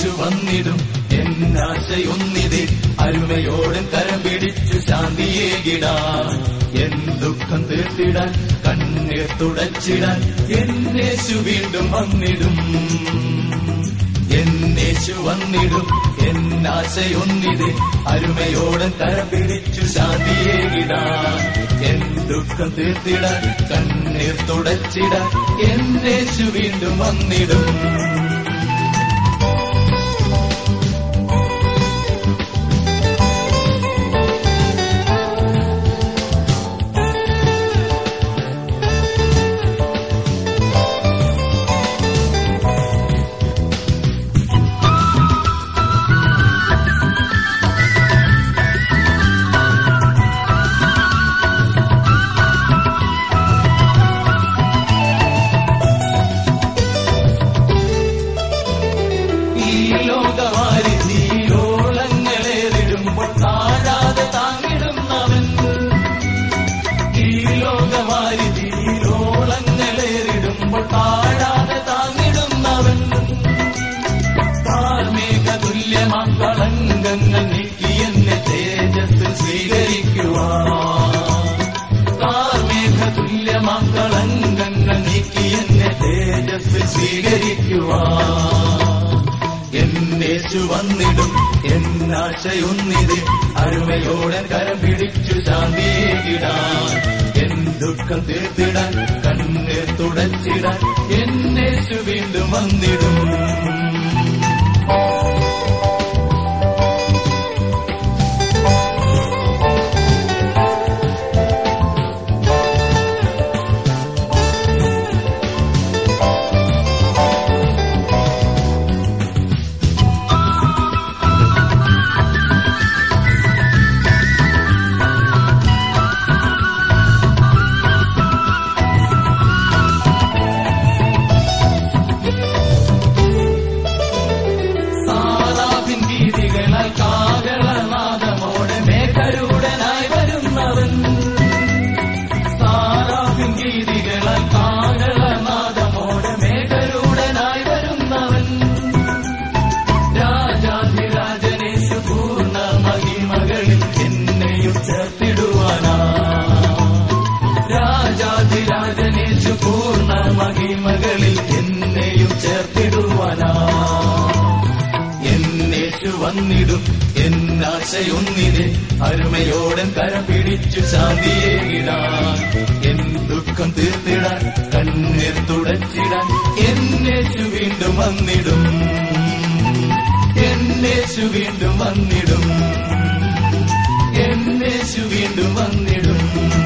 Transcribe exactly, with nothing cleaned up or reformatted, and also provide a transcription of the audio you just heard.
എന്നേശു വന്നിടും എന്നാശയൊന്നിതേ അരുമയോടൻ കരം പിടിച്ചു ശാന്തിയേകിടാൻ എൻ ദുഃഖം തീർത്തിടാൻ കണ്ണീർ തുടച്ചിടാൻ എന്നേശു വീണ്ടും വന്നിടും എന്നേശു വന്നിടും എന്നാശയൊന്നിതേ അരുമയോടൻ കരം പിടിച്ചു ശാന്തിയേകിടാൻ എൻ ദുഃഖം തീർത്തിടാൻ കണ്ണീർ തുടച്ചിടാൻ എന്നേശു വീണ്ടും വന്നിടും. കളങ്കങ്ങൾ നീക്കി എന്നെ തേജസ്സിൽ സ്വീകരിക്കുവാൻ കാർമേഘതുല്യമാം കളങ്കങ്ങൾ നീക്കി എന്നെ തേജസ്സിൽ സ്വീകരിക്കുവാൻ എന്നേശു വന്നിടും എന്നാശയൊന്നിതേ അരുമയോടൻ കരം പിടിച്ചു ശാന്തിയേകിടാൻ എൻ ദുഃഖം തീർത്തിടാൻ കണ്ണീർ തുടച്ചിടാൻ എന്നേശു വീണ്ടും വന്നിടും. കാകളനാദമോടെ മേഘരൂഢനായി വരുന്നവൻ സാറാഫിൻ ഗീതികളാൽ കാകളനാദമോടെ മേഘരൂഢനായി വരുന്നവൻ രാജാധിരാജനേശു പൂർണ്ണ മഹിമകളിൽ എന്നെയും ചേർത്തിടുവാനാ രാജാധിരാജനേശു പൂർണ്ണ മഹിമകളിൽ എന്നെയും ചേർത്തിടുവാനാ എന്നേശു വന്നിടും എന്നാശയൊന്നിതേ അരുമയോടൻ കരം പിടിച്ചു ശാന്തിയേകിടാൻ എൻ ദുഃഖം തീർത്തിടാൻ കണ്ണീർ തുടച്ചിടാൻ എന്നേശു വീണ്ടും വന്നിടും എന്നേശു വീണ്ടും വന്നിടും എന്നേശു വീണ്ടും വന്നിടും.